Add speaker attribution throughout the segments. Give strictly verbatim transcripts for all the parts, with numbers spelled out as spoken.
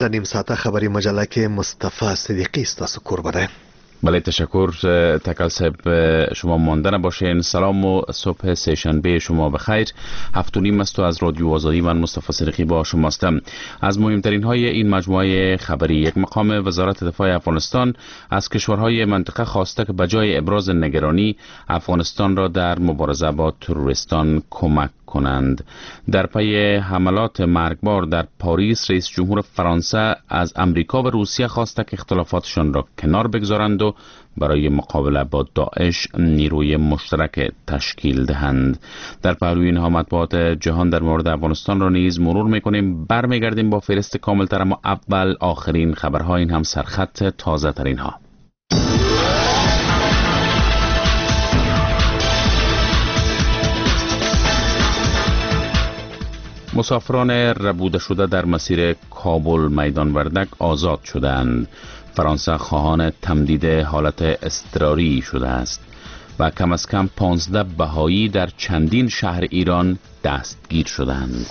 Speaker 1: در نیم ساعته خبری مجله کې مصطفی صدیقی ستاسو کوربه ده.
Speaker 2: بله تشکر تکل صاحب، شما مانده نباشین. سلام و صبح سه‌شنبه شما بخیر. هفت و نیم است و از رادیو آزادی من مصطفی صدیقی با شما هستم. از مهمترین های این مجموعه خبری: یک مقام وزارت دفاع افغانستان از کشورهای منطقه خواسته که بجای ابراز نگرانی افغانستان را در مبارزه با تروریستان کمک کنند. در پی حملات مرگبار در پاریس، رئیس جمهور فرانسه از امریکا و روسیه خواسته که اختلافاتشان را کنار بگذارند و برای مقابله با داعش نیروی مشترک تشکیل دهند. در پهلوی اینها مطبوعات جهان در مورد افغانستان را نیز مرور میکنیم. برمیگردیم با فهرست کاملتر، اما اول آخرین خبرها، این هم سرخط تازه ترین ها. مسافران ربوده شده در مسیر کابل میدان وردک آزاد شدند. فرانسه خواهان تمدید حالت اضطراری شده است و کم از کم پانزده بهایی در چندین شهر ایران دستگیر شدند.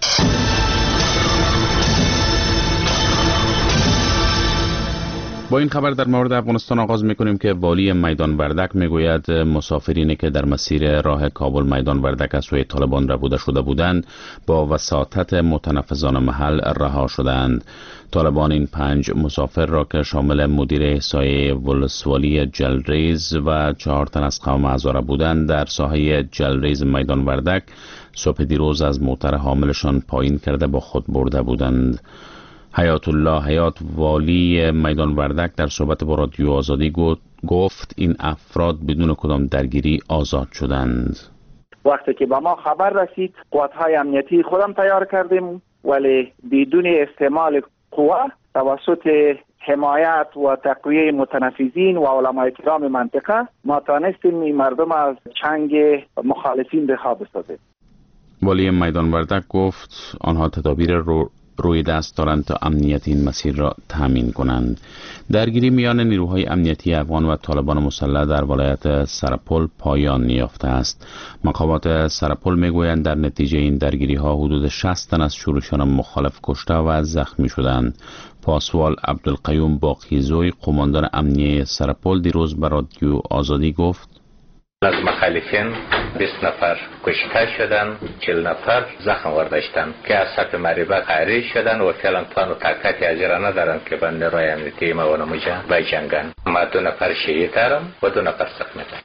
Speaker 2: با این خبر در مورد افغانستان آغاز میکنیم که والی میدان وردک میگوید مسافرینی که در مسیر راه کابل میدان وردک از سوی طالبان ربوده شده بودند با وساطت متنفذان محل رها شدند. طالبان این پنج مسافر را که شامل مدیر احصایی ولسوالی جلریز و چهار تن از قوم هزاره بودند در ساحه جلریز میدان وردک صبح دیروز از موتر حاملشان پایین کرده با خود برده بودند. حیات الله حیات والی میدان وردک در صحبت با رادیو آزادی گفت این افراد بدون کدام درگیری آزاد شدند.
Speaker 3: وقتی که به ما خبر رسید قوت‌های امنیتی خودم تیار کردیم، ولی بدون استعمال قوه توسط حمایت و تقویه متنفذین و علمای کرام منطقه ما تانستیم این مردم از چنگ مخالفین رها بسازیم.
Speaker 2: والی میدان وردک گفت آنها تدابیر رو روی دست دارند تا امنیت این مسیر را تامین کنند. درگیری میان نیروهای امنیتی افغان و طالبان مسلح در ولایت سرپل پایان یافته است. مقامات سرپل میگویند در نتیجه این درگیری ها حدود شصت تن از شورشیان مخالف کشته و زخمی شدند. پاسوال عبدالقیوم باقیزوی قماندان امنیه سرپل دیروز به رادیو آزادی گفت
Speaker 4: از مخالفین بیست نفر کشته شدن، چهل نفر زخم وارداشتن که از سطح معربت خارج شدن و فعلا توان و طاقت اجرا ندارن که با نیروی امنیتی ما و نموجه بجنگن. ما دو نفر شهید دارم و دو نفر زخمی دارم.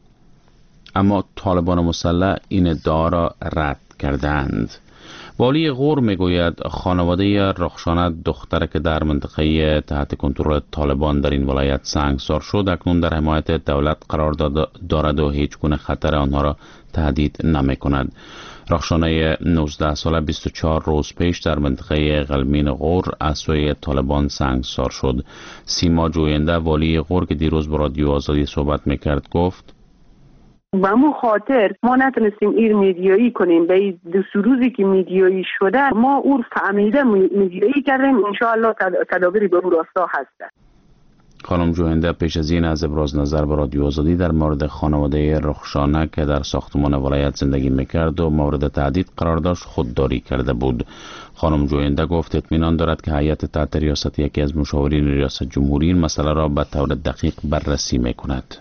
Speaker 2: اما طالبان مسلح این ادعا را رد کردند. والی غور میگوید خانواده رخشانه دختر که در منطقه تحت کنترل طالبان در این ولایت سنگسار شد اکنون در حمایت دولت قرار دارد و هیچ گونه خطر آنها را تهدید نمی کند. رخشانه نوزده ساله بیست و چهار روز پیش در منطقه غلمین غور از سوی طالبان سنگسار شد. سیما جوینده والی غور که دیروز با رادیو آزادی صحبت میکرد گفت
Speaker 5: به مو خاطر ما نتونستیم این میدیایی کنیم. به دو سه روزی که میدیایی شده ما او فهمیده میدیایی کردیم. انشاءالله تدابیری به او راستا هست.
Speaker 2: خانم جوهنده پیش از این از ابراز نظر به رادیو آزادی در مورد خانواده رخشانه که در ساختمان ولایت زندگی میکرد و مورد تهدید قرار داشت خودداری کرده بود. خانم جوهنده گفت اطمینان دارد که هیئت تحت ریاست یکی از مشاورین ریاست جمهوری این مسئله را به طور دقیق بررسی میکند.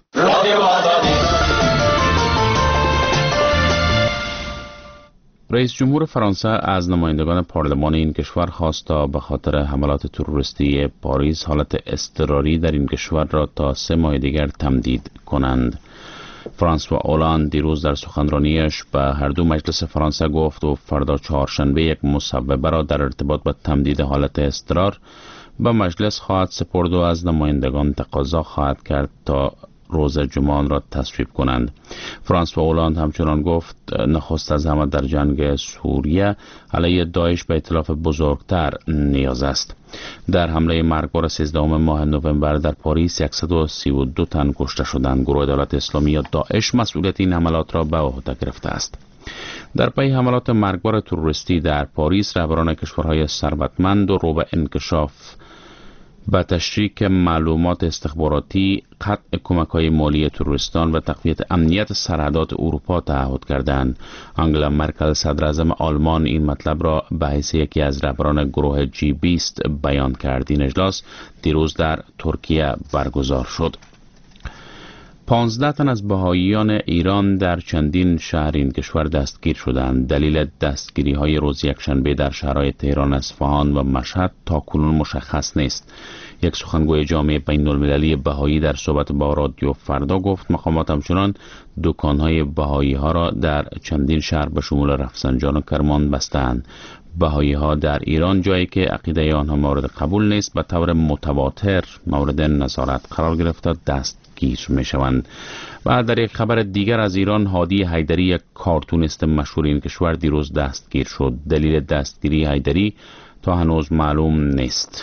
Speaker 2: رئیس جمهور فرانسه از نمایندگان پارلمان این کشور خواست تا به خاطر حملات تروریستی پاریس حالت اضطراری در این کشور را تا سه ماه دیگر تمدید کنند. فرانسوا اولاند دیروز در سخنرانیش به هر دو مجلس فرانسه گفت و فردا چهارشنبه یک مصوبه را در ارتباط با تمدید حالت اضطرار به مجلس خواهد سپرد و از نمایندگان تقاضا خواهد کرد تا روز جمعه را تصویب کنند. فرانسوا اولاند همچنان گفت نخست از همه در جنگ سوریه علیه داعش به ائتلاف بزرگتر نیاز است. در حمله مرگبار سیزدهم ماه نوامبر در پاریس صد و سی و دو تن کشته شدند. گروه دولت اسلامی یا داعش مسئولیت این حملات را به عهده گرفته است. در پی حملات مرگبار تروریستی در پاریس رهبران کشورهای ثروتمند و رو به انکشاف با تشریک معلومات استخباراتی، قطع کمک‌های مالی تروریستان و تقویت امنیت سرحدات اروپا تعهد کردند. آنگلا مرکل صدر اعظم آلمان این مطلب را به حیث یکی از رهبران گروه جی بیست بیان کرد. این اجلاس دیروز در ترکیه برگزار شد. پانزده تن از بهائیان ایران در چندین شهر این کشور دستگیر شدند. دلیل دستگیری های روز یکشنبه در شهرهای تهران، اصفهان و مشهد تا کنون مشخص نیست. یک سخنگوی جامعه بین المللی بهایی در صحبت با رادیو فردا گفت مقامات همچنان دکانهای بهایی ها را در چندین شهر به شمول رفسنجان و کرمان بستند. بهایی ها در ایران جایی که عقیده آنها مورد قبول نیست به طور متواتر مورد نظارت قرار گرفته دستگیر می شوند. و در یک خبر دیگر از ایران، هادی حیدری، یک کارتونیست مشهور این کشور، دیروز دستگیر شد. دلیل دستگیری حیدری تا هنوز معلوم نیست.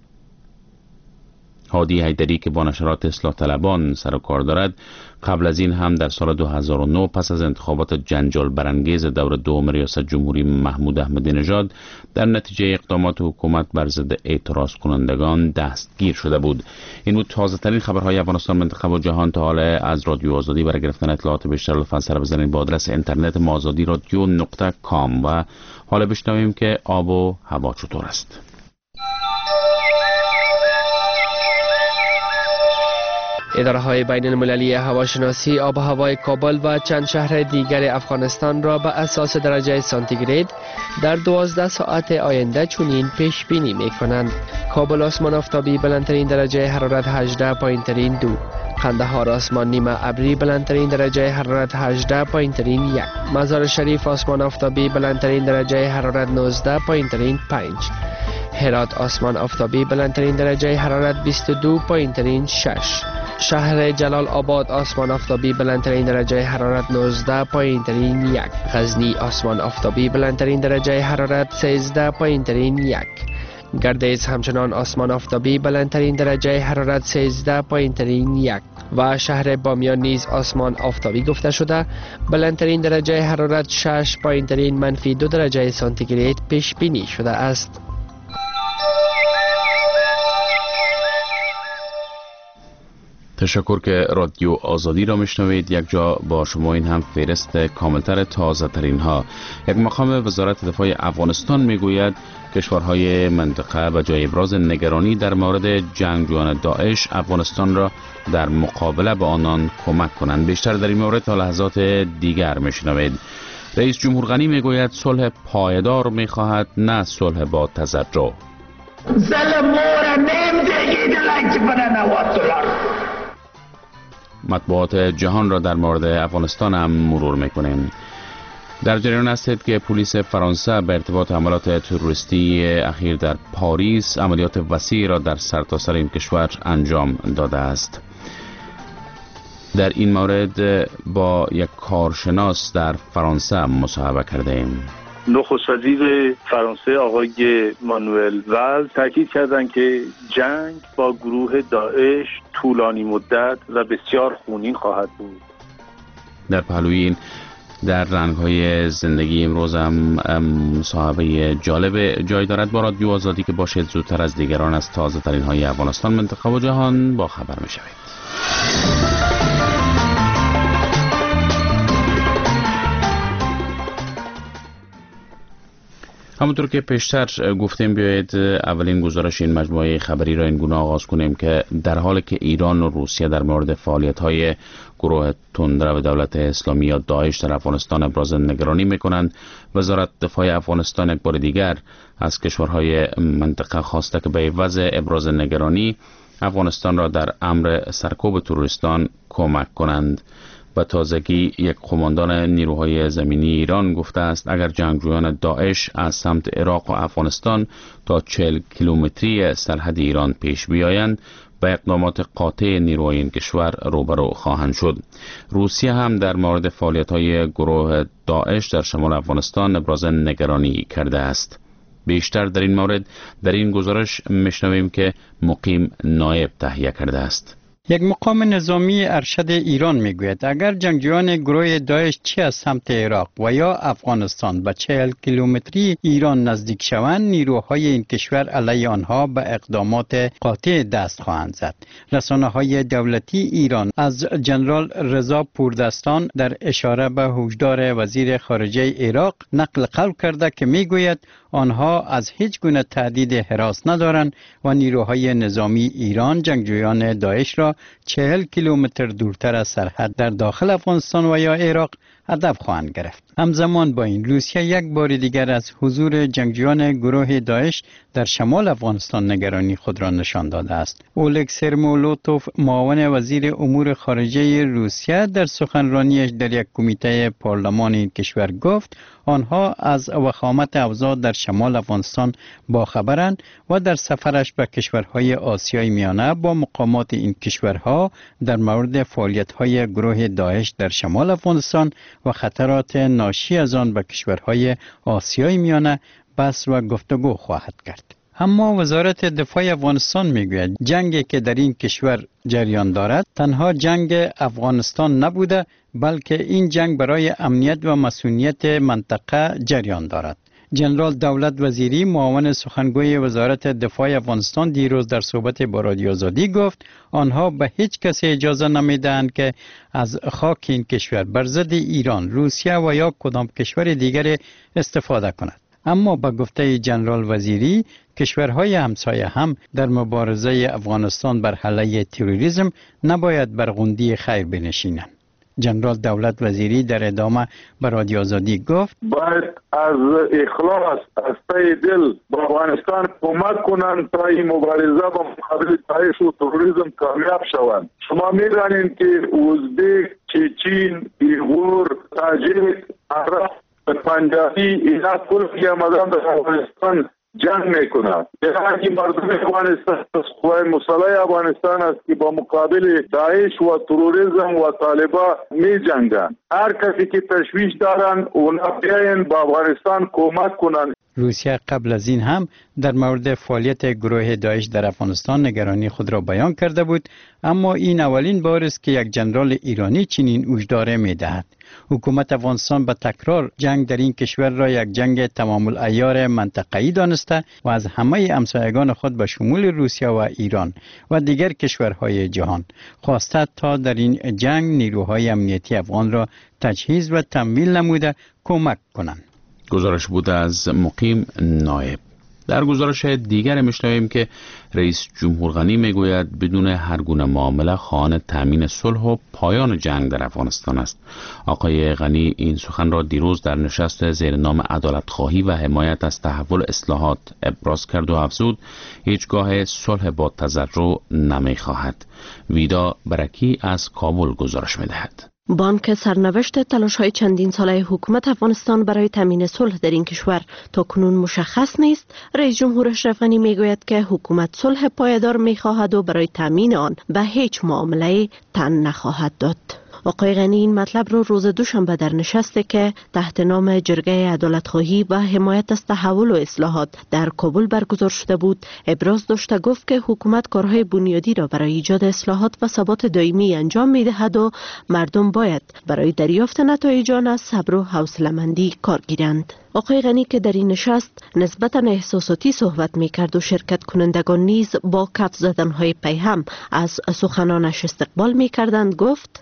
Speaker 2: هادی حیدری که با نشرات اصلاح طلبان سر و کار دارد، قبل از این هم در سال دو هزار و نه پس از انتخابات جنجال برانگیز دور دوم ریاست جمهوری محمود احمدی نژاد در نتیجه اقدامات حکومت بر ضد اعتراض کنندگان دستگیر شده بود. این بود تازه ترین خبرهای افغانستان، منطقه و جهان. تا حالا از رادیو آزادی برای گرفتن اطلاعات بیشتر لطفاً سر بزنید با آدرس اینترنت ما آزادی رادیو نقطه کام. و حالا بشنویم که آب و هوا چطور است.
Speaker 6: اداره‌های بین المللی هواشناسی آب و هوای کابل و چند شهر دیگر افغانستان را به اساس درجه سانتیگراد در دوازده ساعت آینده چنین پیش بینی می کنند. کابل آسمان آفتابی بلندترین درجه حرارت هجده پایین ترین دو. قندهار آسمان نیمه ابری بلندترین درجه حرارت هجده پایین ترین یک. مزار شریف آسمان آفتابی بلندترین درجه حرارت نوزده پایین ترین پنج. هرات آسمان آفتابی بلندترین درجه حرارت بیست و دو پایین ترین شش. شهر جلال آباد آسمان آفتابی بلندترین درجه حرارت نوزده پایین ترین یک. غزنی آسمان آفتابی بلندترین درجه حرارت سیزده پایین ترین یک. گردیز همچنان آسمان آفتابی بلندترین درجه حرارت سیزده پایین ترین یک. و شهر بامیان نیز آسمان آفتابی گفته شده بلندترین درجه حرارت شش پایین ترین منفی دو درجه سانتیگراد پیش بینی شده است.
Speaker 2: تشکر که رادیو آزادی را میشنوید. یک جا با شما این هم فهرست کاملتر تازه ترین ها. یک مقام وزارت دفاع افغانستان میگوید کشورهای منطقه و جای ابراز نگرانی در مورد جنگجویان داعش افغانستان را در مقابله با آنان کمک کنند. بیشتر در این مورد تا لحظات دیگر میشنوید. رئیس جمهور غنی میگوید صلح پایدار میخواهد، نه صلح با تزرع. مطبوعات جهان را در مورد افغانستان هم مرور میکنیم. در جریان هستید که پلیس فرانسه به ارتباط حملات تروریستی اخیر در پاریس عملیات وسیعی را در سرتاسر این کشور انجام داده است. در این مورد با یک کارشناس در فرانسه مصاحبه کرده ایم.
Speaker 7: نخست وزیر فرانسه آقای مانوئل والز تاکید کردند که جنگ با گروه داعش طولانی مدت و بسیار خونین خواهد بود.
Speaker 2: در پهلوی این در رنگ‌های زندگی امروز هم مصاحبه جالب جای دارد با رادیو آزادی که باشید زودتر از دیگران از تازه ترین های افغانستان، منطقه و جهان با خبر می شوید. همونطور که پیشتر گفتیم بیایید اولین گزارش این مجموعه خبری را این گونه آغاز کنیم که در حالی که ایران و روسیه در مورد فعالیت‌های گروه تندرو دولت اسلامی یا داعش در افغانستان ابراز نگرانی می‌کنند، وزارت دفاع افغانستان یک بار دیگر از کشورهای منطقه خواسته که به عوض ابراز نگرانی افغانستان را در امر سرکوب تروریستان کمک کنند. و تازگی یک قماندان نیروهای زمینی ایران گفته است اگر جنگجویان داعش از سمت عراق و افغانستان تا چهل کیلومتری سرحد ایران پیش بیایند به اقدامات قاطع نیروهای این کشور روبرو خواهند شد. روسیه هم در مورد فعالیت‌های گروه داعش در شمال افغانستان ابراز نگرانی کرده است. بیشتر در این مورد در این گزارش میشنویم که مقیم نایب تهیه کرده است.
Speaker 8: یک مقام نظامی ارشد ایران میگوید اگر جنگجویان گروه داعش چه از سمت عراق و یا افغانستان به چهل کیلومتری ایران نزدیک شوند، نیروهای این کشور علیه آنها به اقدامات قاطع دست خواهند زد. رسانه های دولتی ایران از جنرال رضا پوردستان در اشاره به هشدار وزیر خارجه عراق نقل قول کرده که میگوید آنها از هیچ گونه تهدید هراس ندارند و نیروهای نظامی ایران جنگجویان داعش را چهل کیلومتر دورتر از سرحد در داخل افغانستان و یا عراق هدف خواهند گرفت. همزمان با این روسیه یک بار دیگر از حضور جنگجویان گروه داعش در شمال افغانستان نگرانی خود را نشان داده است. اولگ سرمولوتوف معاون وزیر امور خارجه روسیه در سخنرانیش در یک کمیته پارلمان این کشور گفت آنها از وخامت اوضاع در شمال افغانستان باخبرند و در سفرش به کشورهای آسیای میانه با مقامات این کشورها در مورد فعالیت‌های گروه داعش در شمال افغانستان و خطرات ناشی از آن به کشورهای آسیای میانه بحث و گفتگو خواهد کرد. اما وزارت دفاع افغانستان میگوید جنگی که در این کشور جریان دارد تنها جنگ افغانستان نبوده، بلکه این جنگ برای امنیت و مسئولیت منطقه جریان دارد. جنرال دولت وزیری معاون سخنگوی وزارت دفاع افغانستان دیروز در صحبت با رادیو آزادی گفت آنها به هیچ کسی اجازه نمیدهند که از خاک این کشور بر ضد ایران، روسیه و یا کدام کشور دیگر استفاده کند. اما با گفته جنرال وزیری کشورهای همسایه هم در مبارزه افغانستان بر علیه تروریسم نباید بر غوندی خیر بنشینند. جنرال دولت وزیری در ادامه به رادیو آزادی گفت
Speaker 9: باید از اخلاص از ته دل با افغانستان کمک کنند تا این مبارزه با مقابل داعش و تروریسم کامیاب شوند. شما می‌دانید که ازبک، چچین، ایغور، تاجیک، عرب، پنجابی اینا کل که آمدن در افغانستان جنگ میکنند. یعنی مردم افغانستان قوای مسلح افغانستان است که با مقابل داعش و تروریسم و طالبان می جنگند. هر کسی که تشویش دارند اونا بیاین با افغانستان کمک کنند.
Speaker 8: روسیه قبل از این هم در مورد فعالیت گروه داعش در افغانستان نگرانی خود را بیان کرده بود، اما این اولین بار است که یک جنرال ایرانی چنین هشدار می‌دهد. حکومت افغانستان به تکرار جنگ در این کشور را یک جنگ تمام العیار منطقه‌ای دانسته و از همه همسایگان خود به شمول روسیه و ایران و دیگر کشورهای جهان خواسته تا در این جنگ نیروهای امنیتی افغان را تجهیز و تمویل نموده کمک کنند.
Speaker 2: گزارش بوده از مقیم نایب. در گزارش دیگر میشنویم که رئیس جمهور غنی میگوید بدون هر گونه معامله خواهان تامین صلح و پایان جنگ در افغانستان است. آقای غنی این سخن را دیروز در نشست زیر نام عدالت خواهی و حمایت از تحول اصلاحات ابراز کرد و افزود هیچگاه صلح با تضرع نمیخواهد. ویدا برکی از کابل گزارش میدهد.
Speaker 10: بانک سرنوشت تلاش‌های چندین ساله حکومت افغانستان برای تامین صلح در این کشور تا کنون مشخص نیست. رئیس جمهور اشرف غنی میگوید که حکومت صلح پایدار میخواهد و برای تامین آن به هیچ معامله تن نخواهد داد. آقای غنی این مطلب رو روز دوشنبه در نشستی که تحت نام جرگه عدالت‌خواهی و حمایت از تحول و اصلاحات در کابل برگزار شده بود ابراز داشته. گفت که حکومت کارهای بنیادی را برای ایجاد اصلاحات و ثبات دائمی انجام می‌دهد و مردم باید برای دریافت نتایج آن از صبر و حوصله‌مندی کار گیرند. آقای غنی که در این نشست نسبتاً احساساتی صحبت می‌کرد و شرکت کنندگان نیز با کف زدن‌های پیهم از سخنانش استقبال می‌کردند گفت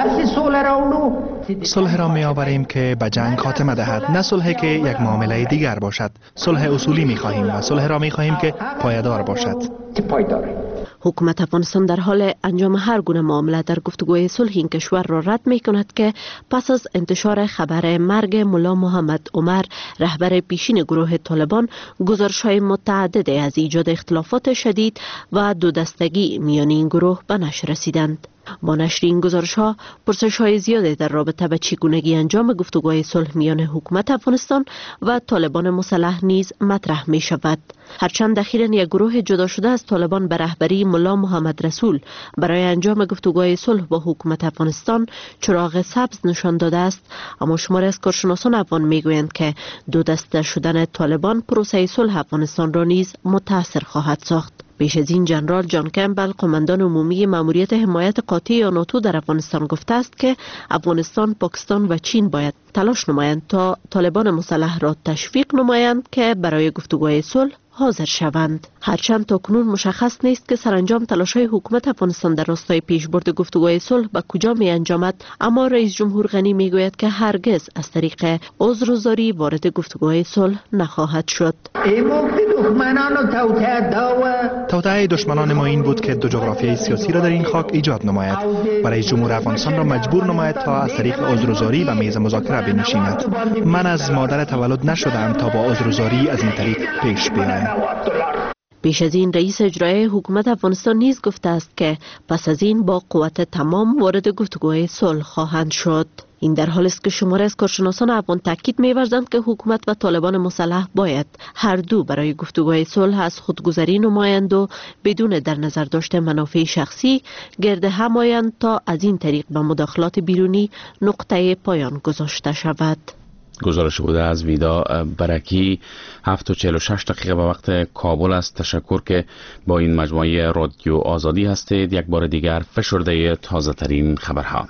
Speaker 11: صلح را می آوریم که به جنگ خاتمه دهد، نه صلحی که یک معامله دیگر باشد. صلح اصولی می خواهیم و صلح را می خواهیم که پایدار باشد.
Speaker 10: حکومت افغانستان در حال انجام هر گونه معامله در گفتگوی صلح این کشور را رد می کند که پس از انتشار خبر مرگ ملا محمد عمر رهبر پیشین گروه طالبان گزارش‌های متعدد از ایجاد اختلافات شدید و دو دستگی میان این گروه به نشر رسیدند. با نشر این گزارش ها پرسش های زیاده در رابطه به چگونگی انجام گفتگوهای صلح میان حکومت افغانستان و طالبان مسلح نیز مطرح می شود. هرچند اخیراً یک گروه جدا شده از طالبان به رهبری ملا محمد رسول برای انجام گفتگوهای صلح با حکومت افغانستان چراغ سبز نشان داده است، اما شماری از کارشناسان افغان میگویند که دو دسته شدن طالبان پروسه صلح افغانستان را نیز متاثر خواهد ساخت. پیش از این جنرال جان کمبل قماندان عمومی ماموریت حمایت قاطع یا ناتو در افغانستان گفته است که افغانستان، پاکستان و چین باید تلاش نمایند تا طالبان مسلح را تشویق نمایند که برای گفتگوهای صلح حاضر شوند. هرچند تاکنون مشخص نیست که سرانجام تلاش‌های حکومت افغانستان در راستای پیشبرد گفتگوهای صلح به کجا می انجامد، اما رئیس جمهور غنی می گوید که هرگز از طریق عذرگزاری وارد گفتگوهای صلح نخواهد شد.
Speaker 11: توطئه دشمنان ما این بود که دو جغرافیای سیاسی را در این خاک ایجاد نماید و رئیس جمهور افغانستان را مجبور نماید تا از طریق عذرگزاری به میز مذاکره بنشیند. من از مادر تولد نشدم تا با عذرگزاری از این طریق پیش بیایم.
Speaker 10: پیش از این رئیس اجرایی حکومت افغانستان نیز گفته است که پس از این با قوت تمام وارد گفتگوهای صلح خواهند شد. این در حالی است که شماره از کارشناسان افغان تاکید می‌ورزند که حکومت و طالبان مسلح باید هر دو برای گفتگوهای صلح از خودگذری نمایند و بدون در نظر داشتن منافع شخصی گرد هم آیند تا از این طریق به مداخلات بیرونی نقطه پایان گذاشته شود.
Speaker 2: گزارش بوده از ویدا برکی. هفت و چهل و شش دقیقه به وقت کابل است. تشکر که با این مجموعه رادیو آزادی هستید. یک بار دیگر فشرده تازه ترین خبرها.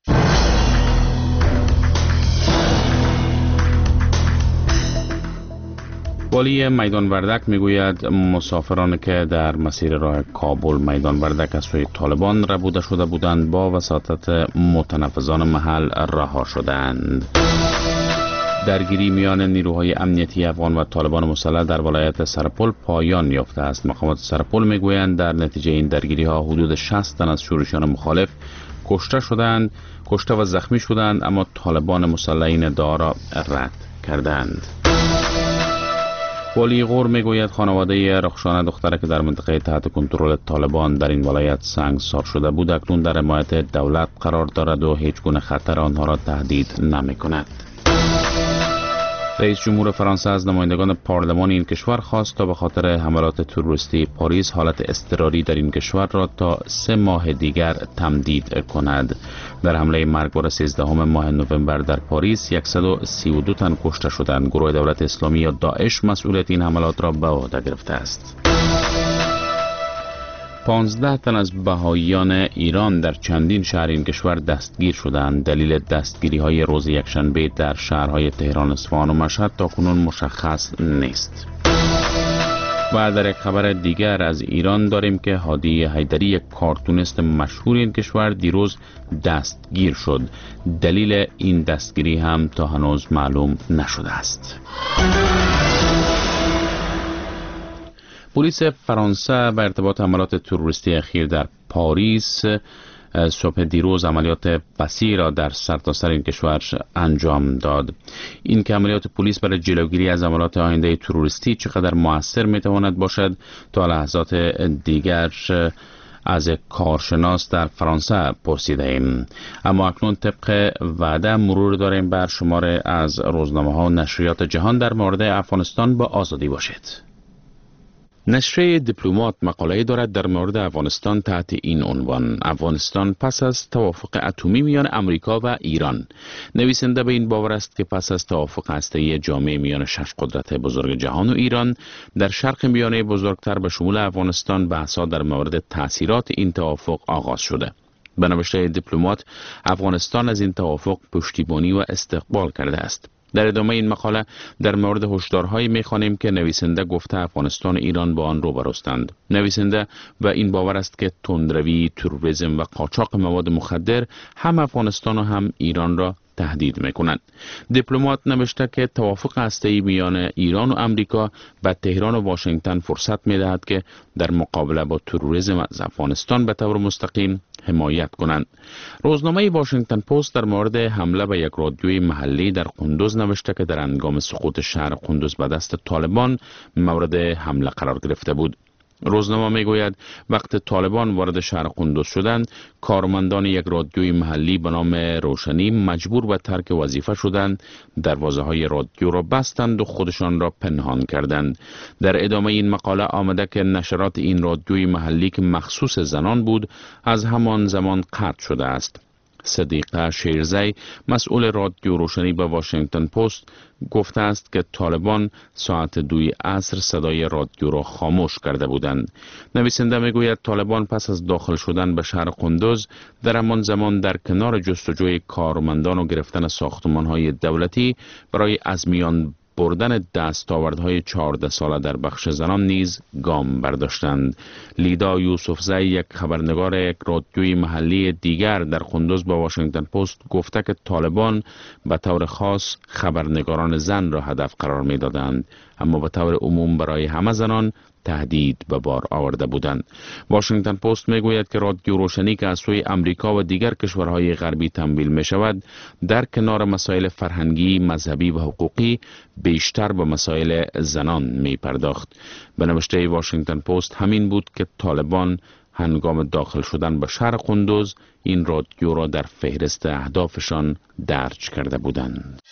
Speaker 2: والی میدان وردک میگوید مسافرانی که در مسیر راه کابل میدان وردک از سوی طالبان ربوده شده بودند با وساطت متنفذان محل رها شدند. درگیری میان نیروهای امنیتی افغان و طالبان مسلح در ولایت سرپل پایان یافته است. مقامات سرپل میگویند در نتیجه این درگیری ها حدود شصت تن از شورشیان مخالف کشته شدند، کشته و زخمی شدند، اما طالبان مسلح این ادعا را رد کردند. والی غور میگوید خانواده رخشانه دختره که در منطقه تحت کنترل طالبان در این ولایت سنگسار شده بود اکنون در حمایت دولت قرار دارد و هیچ گونه خطر آنها را تهدید نمی کند. رئیس جمهور فرانسه از نمایندگان پارلمان این کشور خواست تا به خاطر حملات تروریستی پاریس حالت اضطراری در این کشور را تا سه ماه دیگر تمدید کند. در حمله مرگبار سیزدهم ماه نوامبر در پاریس صد و سی و دو تن کشته شدند. گروه دولت اسلامی یا داعش مسئولیت این حملات را به عهده گرفته است. پانزده تن از بهائیان ایران در چندین شهر این کشور دستگیر شدند. دلیل دستگیری های روز یکشنبه در شهرهای تهران، اصفهان و مشهد تاکنون مشخص نیست. و در یک خبر دیگر از ایران داریم که هادی حیدری، یک کارتونیست مشهور این کشور، دیروز دستگیر شد. دلیل این دستگیری هم تا هنوز معلوم نشده است. پلیس فرانسه به ارتباط حملات تروریستی اخیر در پاریس صبح دیروز عملیات وسیعی را در سرتاسر این کشور انجام داد. این که عملیات پلیس برای جلوگیری از حملات آینده تروریستی چقدر مؤثر میتواند باشد تا لحظات دیگر از یک کارشناس در فرانسه پرسیده ایم. اما اکنون طبق وعده مرور داریم بر شماره از روزنامه ها و نشریات جهان در مورد افغانستان. با آزادی باشید. نشریه دیپلمات مقاله دارد در مورد افغانستان تحت این عنوان: افغانستان پس از توافق اتمی میان امریکا و ایران. نویسنده به این باور است که پس از توافق هسته‌ای جامع میان شش قدرت بزرگ جهان و ایران در شرق میانه بزرگتر به شمول افغانستان بحث‌ها در مورد تأثیرات این توافق آغاز شده. به نوشته دیپلمات، افغانستان از این توافق پشتیبانی و استقبال کرده است. در ادامه این مقاله در مورد هشدارهایی می‌خوانیم که نویسنده گفته افغانستان و ایران با آن روبروستند. نویسنده و این باور است که تندروی، تروریسم و قاچاق مواد مخدر هم افغانستان و هم ایران را تهدید می‌کنند. دیپلمات نوشته که توافق هسته‌ای میان ایران و امریکا به تهران و واشنگتن فرصت می‌دهد که در مقابله با تروریسم از افغانستان به طور مستقیم حمایت کنند. روزنامه واشنگتن پست در مورد حمله به یک رادیوی محلی در قندوز نوشته که در هنگام سقوط شهر قندوز به دست طالبان مورد حمله قرار گرفته بود. روزنامه میگوید وقت طالبان وارد شهر قندوز شدند، کارمندان یک رادیوی محلی به نام روشنی مجبور به ترک وظیفه شدند، دروازه های رادیو را بستند و خودشان را پنهان کردند. در ادامه این مقاله آمده که نشرات این رادیوی محلی که مخصوص زنان بود از همان زمان قطع شده است. صدیقه شیرزی مسئول رادیو روشنی به واشنگتن پست گفته است که طالبان ساعت دوی عصر صدای رادیو را خاموش کرده بودند. نویسنده میگوید طالبان پس از داخل شدن به شهر قندوز در همان زمان در کنار جستجوی کارمندان و گرفتن ساختمان‌های دولتی برای از میان بردن دستاوردهای چهارده ساله در بخش زنان نیز گام برداشتند. لیدا یوسفزی یک خبرنگار یک رادیوی محلی دیگر در قندوز با واشنگتن پست گفته که طالبان به طور خاص خبرنگاران زن را هدف قرار می دادند، اما به طور عموم برای همه زنان تهدید به بار آورده بودند. واشنگتن پست میگوید که رادیو روشنی که از سوی امریکا و دیگر کشورهای غربی تمویل می شود در کنار مسائل فرهنگی، مذهبی و حقوقی بیشتر به مسائل زنان می پرداخت. به نوشته واشنگتن پست همین بود که طالبان هنگام داخل شدن به شهر قندوز این رادیو را در فهرست اهدافشان درج کرده بودند.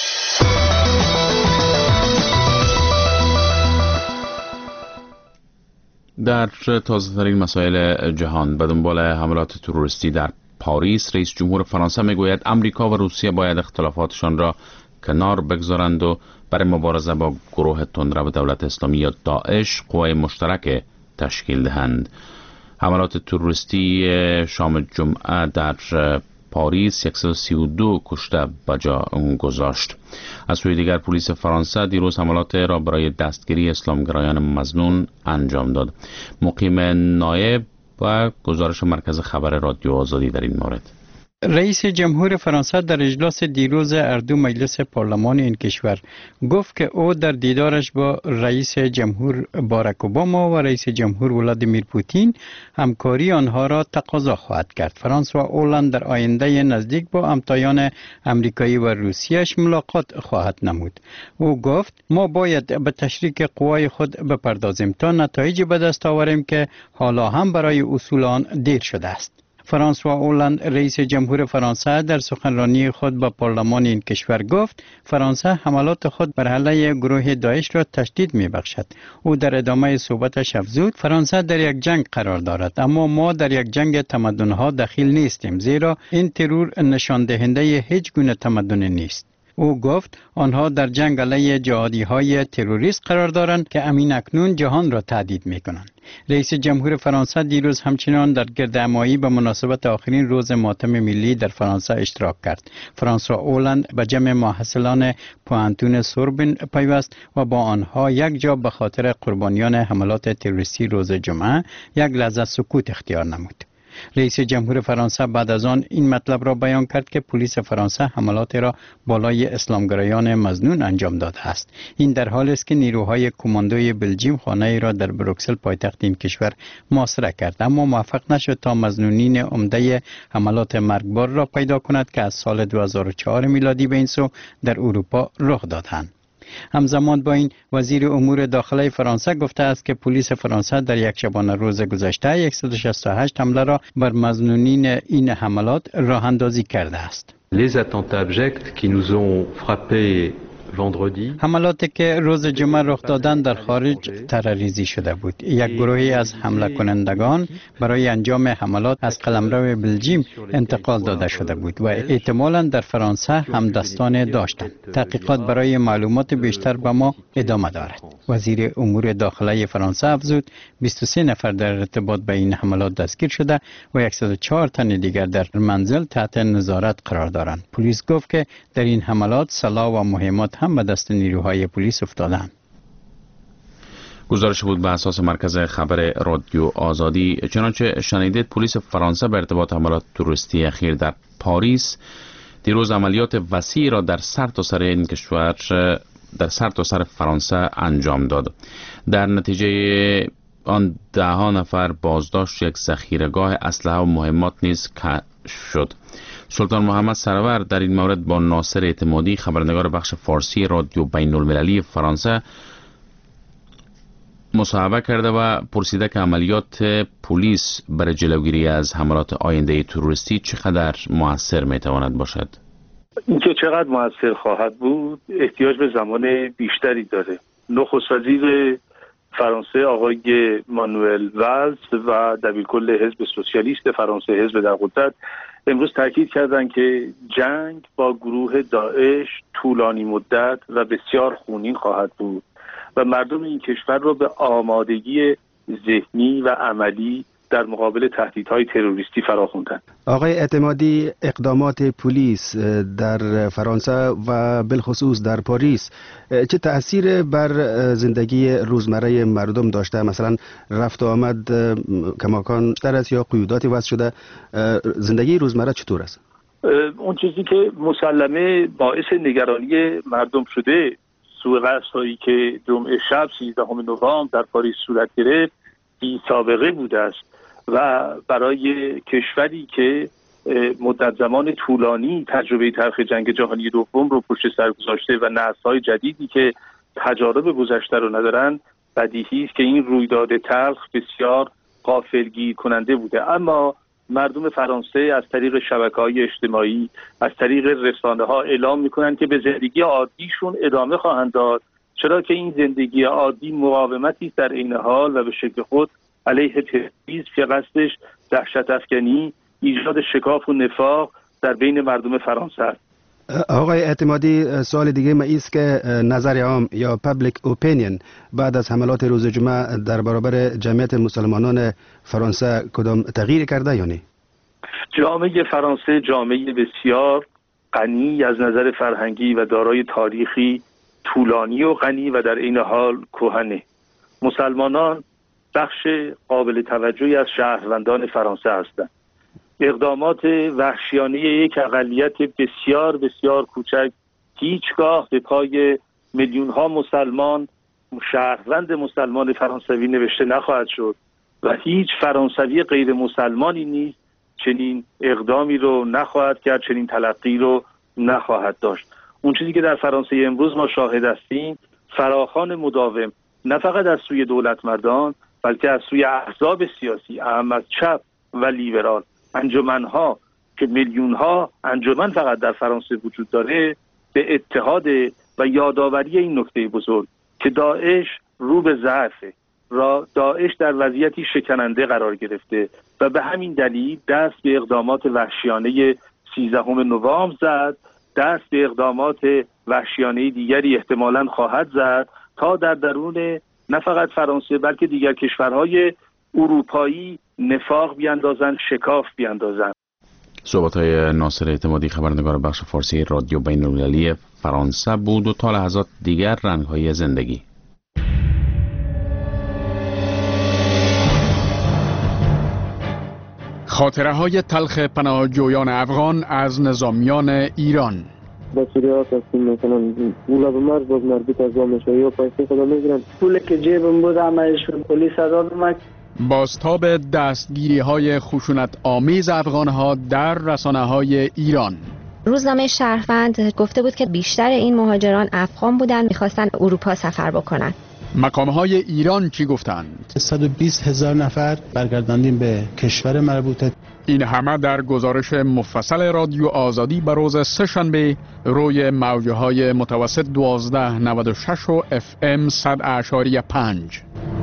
Speaker 2: در تازه‌ترین مسائل جهان، به دنبال حملات تروریستی در پاریس، رئیس جمهور فرانسه میگوید امریکا و روسیه باید اختلافاتشان را کنار بگذارند و برای مبارزه با گروه تندرو دولت اسلامی یا داعش قوای مشترک تشکیل دهند. حملات تروریستی شام جمعه در پاریس صد و سی و دو کشته به جا گذاشت. از سوی دیگر پلیس فرانسه دیروز حملات را برای دستگیری اسلامگرایان مظنون انجام داد. مقیم نایب و گزارش مرکز خبر رادیو آزادی در این مورد.
Speaker 8: رئیس جمهور فرانسه در اجلاس دیروز اردو مجلس پارلمان این کشور گفت که او در دیدارش با رئیس جمهور باراک اوباما و رئیس جمهور ولادیمیر پوتین همکاری آنها را تقاضا خواهد کرد. فرانسوا اولند در آینده نزدیک با همتایان امریکایی و روسیه‌اش ملاقات خواهد نمود. او گفت ما باید به تشریک قوای خود بپردازیم تا نتایجی به دست آوریم که حالا هم برای اصول آن دیر شده است. فرانسوا اولند رئیس جمهور فرانسه در سخنرانی خود با پارلمان این کشور گفت فرانسه حملات خود بر علیه گروه داعش را تشدید می بخشد. او در ادامه صحبتش افزود فرانسه در یک جنگ قرار دارد، اما ما در یک جنگ تمدن‌ها دخیل نیستیم، زیرا این ترور نشان دهنده هیچ گونه تمدن نیست. او گفت آنها در جنگ علیه جهادی‌های تروریست قرار دارند که امین اکنون جهان را تهدید می‌کنند. رئیس جمهور فرانسه دیروز همچنان در گردهمایی به مناسبت آخرین روز ماتم ملی در فرانسه اشتراک کرد. فرانسوا اولند به جمع محصلان پوهنتون سوربن پیوست و با آنها یک جا به خاطر قربانیان حملات تروریستی روز جمعه یک لحظه سکوت اختیار نمود. رئیس جمهور فرانسه بعد از آن این مطلب را بیان کرد که پلیس فرانسه حملات را بالای اسلامگرایان مظنون انجام داده است. این در حالی است که نیروهای کماندوی بلژیم خانه را در بروکسل پایتخت این کشور محاصره کرد، اما موفق نشد تا مظنونین عمده حملات مرگبار را پیدا کند که از سال دو هزار و چهار میلادی به این سو در اروپا رخ دادند. همزمان با این وزیر امور داخلی فرانسه گفته است که پلیس فرانسه در یک شبانه روز گذشته صد و شصت و هشت حمله را بر مظنونین این حملات راه اندازی کرده است.
Speaker 12: Les attentats abjects qui nous ont frappés
Speaker 8: حملاتی که روز جمعه رخ دادن در خارج تروریستی شده بود. یک گروهی از حمله کنندگان برای انجام حملات از قلمرو بلژیم انتقال داده شده بود و احتمالاً در فرانسه هم دستان داشتند. تحقیقات برای معلومات بیشتر به ما ادامه دارد. وزیر امور داخلی فرانسه افزود بیست و سه نفر در ارتباط با این حملات دستگیر شده و صد و چهار تن دیگر در منزل تحت نظارت قرار دارند. پلیس گفت که در این حملات سلاح و مهمات هم به دست نیروهای پلیس افتادند.
Speaker 2: گزارش بود به اساس مرکز خبر رادیو آزادی. چنانچه شنیدید پلیس فرانسه به ارتباط حملات تروریستی اخیر در پاریس دیروز عملیات وسیع را در سرتاسر این کشور در سرتاسر فرانسه انجام داد. در نتیجه آن ده ها نفر بازداشت، یک ذخیره‌گاه اسلحه و مهمات نیز کشف شد. سلطان محمد سرور در این مورد با ناصر اعتمادی خبرنگار بخش فارسی رادیو بین المللی فرانسه مصاحبه کرده و پرسیده که عملیات پلیس برای جلوگیری از حملات آینده تروریستی چقدر موثر میتواند باشد؟
Speaker 7: اینکه چقدر موثر خواهد بود احتیاج به زمان بیشتری داره. نخست وزیر فرانسه آقای مانوئل والز و دبیرکل حزب سوسیالیست فرانسه، حزب در قدرت، امروز تاکید کردند که جنگ با گروه داعش طولانی مدت و بسیار خونین خواهد بود و مردم این کشور را به آمادگی ذهنی و عملی در مقابل تهدیدهای تروریستی فراخواندند.
Speaker 13: آقای اعتمادی، اقدامات پلیس در فرانسه و بالخصوص در پاریس چه تأثیر بر زندگی روزمره مردم داشته؟ مثلا رفت و آمد کماکان بیشتر است یا قیوداتی وضع شده؟ زندگی روزمره چطور است؟
Speaker 7: اون چیزی که مسلمه باعث نگرانی مردم شده، سوء قصدهایی که جمعه شب سیزدهم نوامبر در پاریس صورت گرفت بی سابقه بوده است و برای کشوری که مدت زمان طولانی تجربه تلخ جنگ جهانی دوم رو پشت سر گذاشته و نسل‌های جدیدی که تجارب گذشته رو ندارن، بدیهی است که این رویداد تلخ بسیار غافلگیر کننده بوده. اما مردم فرانسه از طریق شبکه‌های اجتماعی، از طریق رسانه‌ها اعلام می‌کنند که به زندگی عادیشون ادامه خواهند داد، چرا که این زندگی عادی مقاومتی در عین حال و به شکل خود علیه تروریسم که قصدش دهشت افکنی، ایجاد شکاف و نفاق در بین مردم فرانسه است.
Speaker 13: آقای اعتمادی، سوال دیگه ما ایست که نظر عام یا پابلیک اوپینین بعد از حملات روز جمعه در برابر جمعیت مسلمانان فرانسه کدام تغییر کرده یا نه؟
Speaker 7: جامعه فرانسه جامعه بسیار غنی از نظر فرهنگی و دارای تاریخی طولانی و غنی و در این حال کهنه. مسلمانان بخش قابل توجهی از شهروندان فرانسه هستند. اقدامات وحشیانه یک اقلیت بسیار بسیار کوچک هیچگاه به پای میلیون ها مسلمان، شهروند مسلمان فرانسوی نوشته نخواهد شد و هیچ فرانسوی غیر مسلمانی نیز چنین اقدامی رو نخواهد کرد، چنین تلقی رو نخواهد داشت. اون چیزی که در فرانسه امروز ما شاهد هستیم فراخوان مداوم نه فقط از سوی دولت مردان بلکه از سوی احزاب سیاسی، اهم از چپ و لیبرال، انجمنها که میلیون ها انجمن فقط در فرانسه وجود داره، به اتحاد و یادآوری این نکته بزرگ که داعش رو به ضعفه، را داعش در وضعیتی شکننده قرار گرفته و به همین دلیل دست به اقدامات وحشیانه سیزدهم نوامبر زد، دست به اقدامات وحشیانه دیگری احتمالاً خواهد زد تا در درون نه فقط فرانسه بلکه دیگر کشورهای اروپایی نفاق بیاندازن، شکاف بیاندازن.
Speaker 2: صحبت‌های ناصر اعتمادی، خبرنگار بخش فارسی رادیو بین‌المللی فرانسه بود. و تا لحظات دیگر رنگ‌های زندگی.
Speaker 14: خاطره‌های تلخ پناهجویان افغان از نظامیان ایران.
Speaker 15: بچه‌ها هستیم مثلا پول به مرز باز مربوط از وام میشه یا پیسه خدا میگیرن، پولی که جیبم بود همش پلیس داد اومد.
Speaker 14: بازتاب دستگیری‌های خشونت آمیز افغان‌ها در رسانه‌های ایران.
Speaker 16: روزنامه شهروند گفته بود که بیشتر این مهاجران افغان بودن، می‌خواستن اروپا سفر بکنن.
Speaker 14: مقام‌های ایران چی گفتند؟
Speaker 17: صد و بیست هزار نفر برگرداندیم به کشور مربوطه.
Speaker 14: این همه در گزارش مفصل رادیو آزادی به روز سه‌شنبه روی موج‌های متوسط دوازده نود و شش و اف ام صد اعشاریه پنج.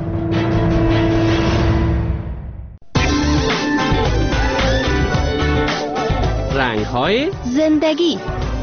Speaker 6: رنگ‌های
Speaker 10: زندگی.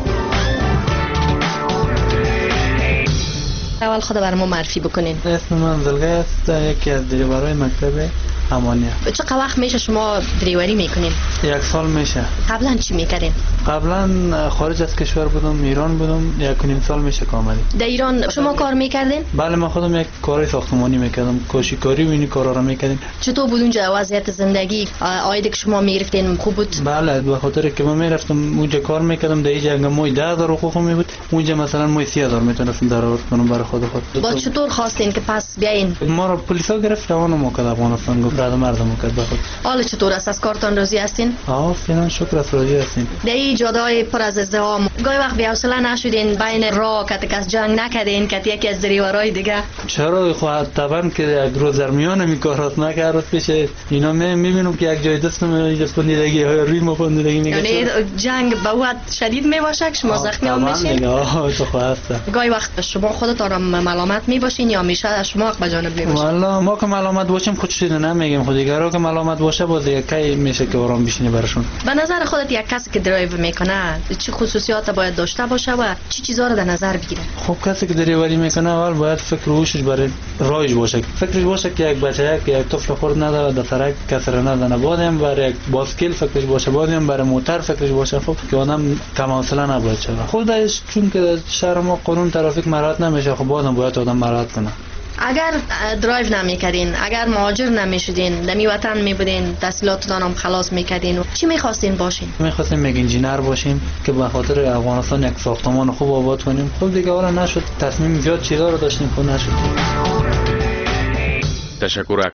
Speaker 18: اول خود برام معرفی بکنین.
Speaker 19: اسم من زلگه است، یکی از دریورای مکتب همانیه.
Speaker 18: چقدر وقت میشه شما دریوری میکنین؟
Speaker 19: یک سال میشه.
Speaker 18: قبلا چی میکردین؟
Speaker 19: قبلا خارج از کشور بودم، ایران بودم، یک و نیم سال میشه کاملی.
Speaker 18: در ایران شما کار میکردین؟
Speaker 19: بله، من خودم یک کارهای ساختمانی میکردم، کاشیکاری و این کارا رو میکردیم.
Speaker 18: چطور بود اونجا وضعیت زندگی؟ آیدی که شما میگرفتین خوب بود؟
Speaker 19: بله، به خاطر که من میرفتم اونجا کار میکردم، در اینجا مای ده هزار حقوق می بود، اونجا مثلا مای سی هزار میتونستم درآورد کنم برای خود خود.
Speaker 18: با چطور خواستین که پس بیاین؟
Speaker 19: ما رو پلیسا گرفت، روانم کرد افغانستان. رد مردم کرد بخود.
Speaker 18: حالا چطور است؟ از کارتان راضی هستین؟
Speaker 19: آه فعلا شکر است راضی هستیم.
Speaker 18: در این جاده‌های پر از ازدحام گاهی وقت بی‌حوصله نشدین بین راه که از جنگ نکردین که یکی از دریورای دیگه؟
Speaker 19: چرا خب طبعا که یک روز در میان می کارات نکرد پیش اینا می میبینم که یک جای دستم جسپندیدگی های روی مپندیدگی میگه.
Speaker 18: یعنی جنگ به وقت شدید میباشه که شما زخمی هم میشین؟
Speaker 19: آه تو خواسته.
Speaker 18: گاهی وقت شما خودتان را ملامت میباشین یا میشه از شما حق به جانب میباشین؟
Speaker 19: والا ما که ملامت باشیم خود چیزی نمیگیم، خود دیگرا که ملامت باشه باز دیگه کی میشه که آرام بشینی براشون.
Speaker 18: به نظر خودت یک کسی که درایو میکنه چه خصوصیات باید داشته باشه و چه چیزا رو در نظر بگیره؟
Speaker 19: خب کسی که دریوری میکنه اول باید فکر و هوشش برای رایج باشه. فکرش باشه که یک بچه که یک طفل خورد نداره در سرک کسر نزنه، بعدم برای یک باسکل فکرش باشه، بعدم برای موتر فکرش باشه. خب که آدم کم حوصله نباید شه. خودش چون که شهر ما قانون ترافیک مراعات نمیشه، خب بعدم باید آدم مراعات کنه.
Speaker 18: اگر درایو نمیکردین، اگر مهاجر نمیشدین، دمی وطن میبودین، تحصیلاتتان هم خلاص میکردین، چی میخواستین باشین؟
Speaker 19: میخواستیم یک انجینر باشیم که به خاطر افغانستان یک ساختمان خوب آباد کنیم. خب دیگه حالا نشد، تصمیم زیاد چیزا رو داشتیم خود نشد.
Speaker 2: تشکر